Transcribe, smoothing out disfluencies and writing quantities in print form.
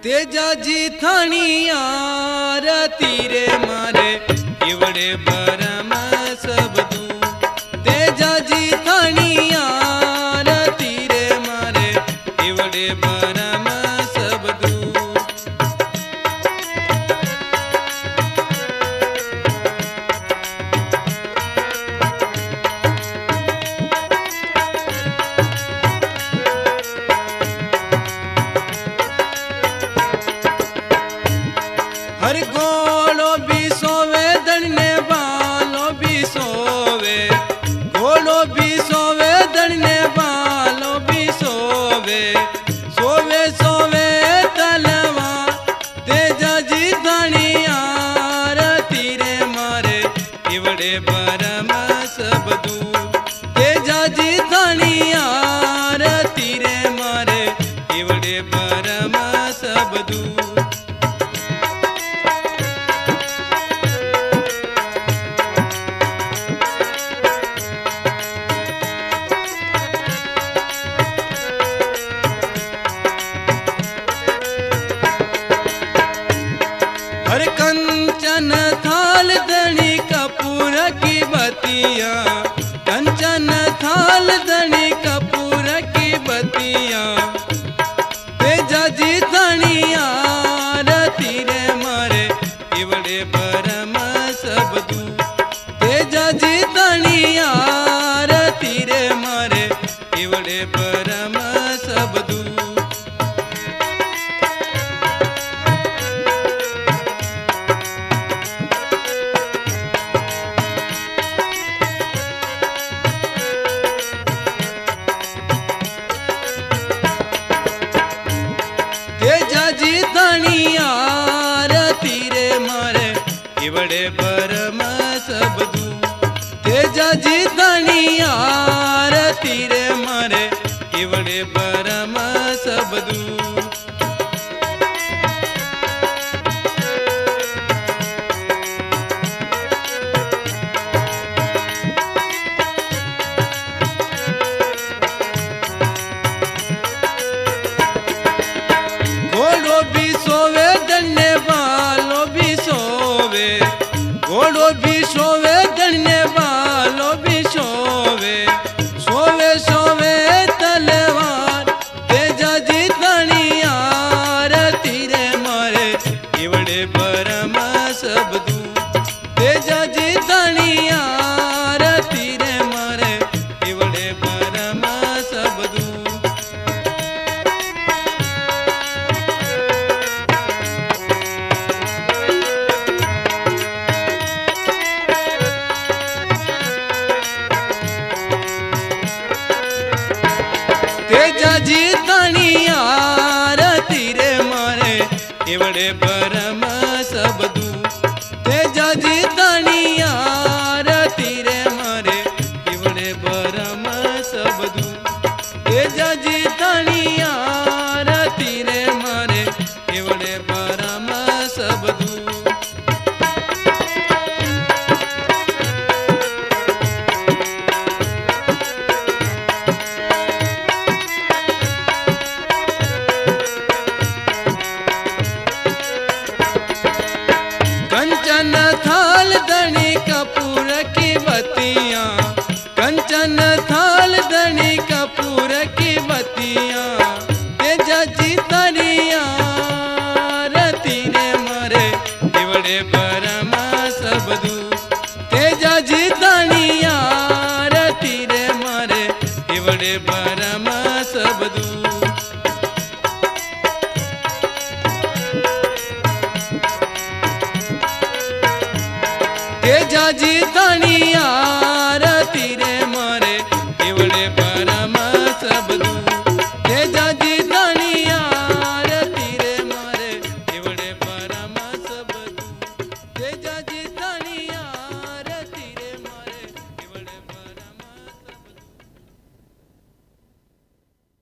तेजाजी थानिया तीरे मारे इवड़े बरम सबदू। तेजाजी थानिया तीरे मारे इवड़े बरम सबदू। हर गोलो भी सोवे दड़ने बालो भी सोवे, गोलो भी सोवे दड़ने बालो भी सोवे, सोवे सोवे तलवा तेजाजी थानिया तीरे मारे इवड़े बरम सबदू। तेजाजी थानिया तीरे मारे इवड़े बरम सबदू। हर कंचन थाल धनी कपूर की बतिया, कंचन थाल धनी कपूर की बतिया। तेजाजी थानिया तीरे मारे इवड़े बरम सबदू। तेजाजी थानिया तीरे मारे इवड़े बरम सबदू। तेजाजी थानिया तीरे मारे इवड़े बरम सबदू। तेजाजी थानिया तीरे मारे इवड़े बरम सबदू। घोड़ो भी सोवे दड़ने वालो भी सोवे, घोड़ो भी सोवे दड़ने वालो भी सोवे, सोवे सोवे तलवार तेजाजी थानिया तीरे मारे इवड़े बरम सबदू। तेजाजी थानिया तीरे मारे इवड़े बरम सबदू। तेजाजी थानिया तीरे मारे इवड़े बरम सबदू। तेजाजी थानिया तीरे मारे इवड़े बरम सबदू। तेजाजी थानिया तीरे मारे इवड़े बरम सबदू। कंचन थाल धनी कपूर की बतिया, कंचन थाल धनी कपूर की बतिया। तेजाजी थानिया तीरे मारे इवड़े बरम सबदू। तेजाजी थानिया तीरे मारे इवड़े बरम सबदू। तेजाजी थानिया